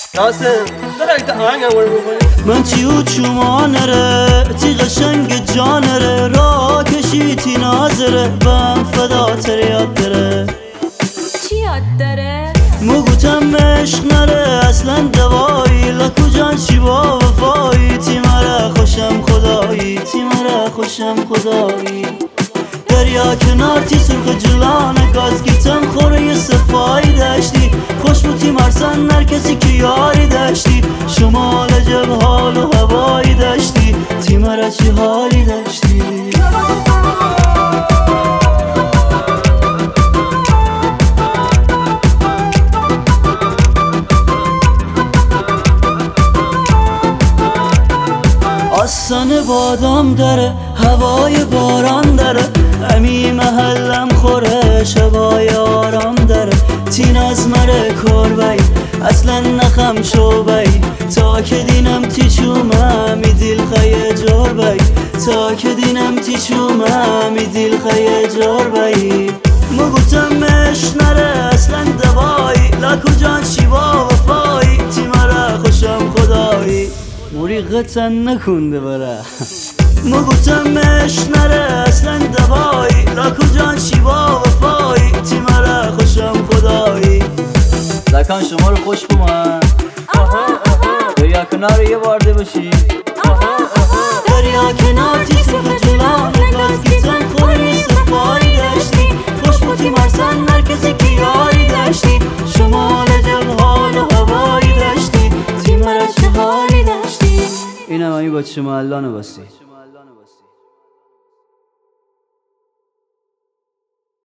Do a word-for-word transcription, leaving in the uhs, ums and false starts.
ناسم درک آهنگ رو بکنی من تیو چومانره تی قشنگ جانره را کشی تی نازره بم فدا تر یاد داره چی یاد داره؟ مگوتم عشق نره اصلا دوایی لکو جان چی با وفایی تی مرا خوشم خدایی تی مرا خوشم خدایی دریا کنار تی سرخ جلانه گاز گیتم خوره صفایی داشتی خوش بوتی مرسن هر کسی که یاری داشتی شمال جب حال و هوایی داشتی تی مرا چی حالی داشتی آسان بادام داره هوای باران داره امی محلم خوره شبای آرام داره تین از مره کربی اصلا نخم شوبی تا که دینم تی چومه می دیل خیه جار بی تا که دینم تی چومه می دیل خیه جار بی مگوتم عشق نره اصلا دوایی لکو جان شیوا وفایی تی مرا خوشم خدایی موری قطن نکنده برا مگوتم عشق نره اصلا دوایی لکو جان شیوا وفایی تی مرا خوشم خدایی لکن شما رو خوش بمان دریا کنار یه بارده باشی دریا کنار تی سرخ جلانه گاز گیتم خوری صفایی داشتی خوش بوتی مرسن هر کسی که یاری داشتی شمال جب حال و هوایی داشتی تی مرا چه حالی داشتی اینم همی با چه محلانو بستی